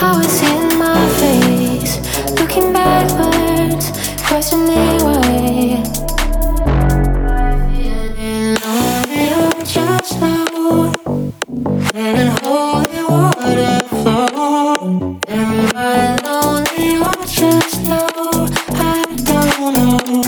I was in my face, looking backwards, questioning why. Feeling lonely or just low, letting holy water flow. Am I lonely or just low? I don't know.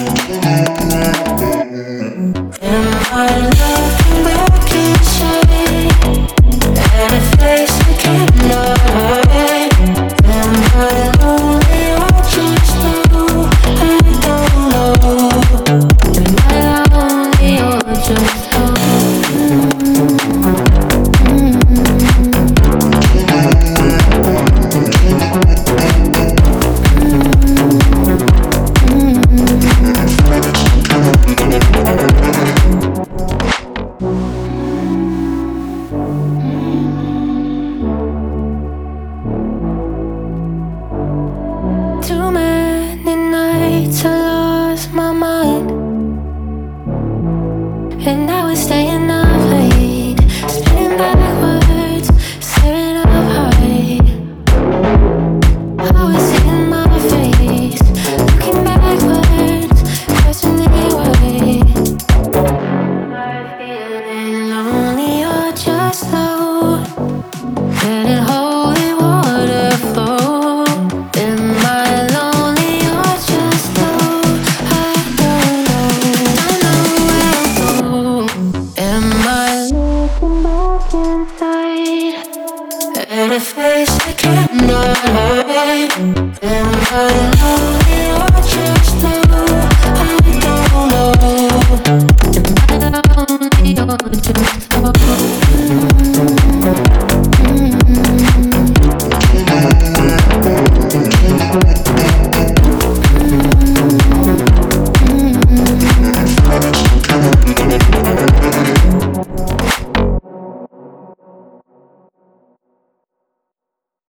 Am I looking back inside at a face I cannot hide? Am I lonely or just low? I don't know. Am I lonely or just low? Too many nights I lost my mind, and I was staying up late, spinning backwards, staring up high. I was in my face, looking backwards, questioning why. Am I feeling lonely or just low, letting holy water flow? Am I lonely or just low? I don't know. Am I looking back inside at a face I cannot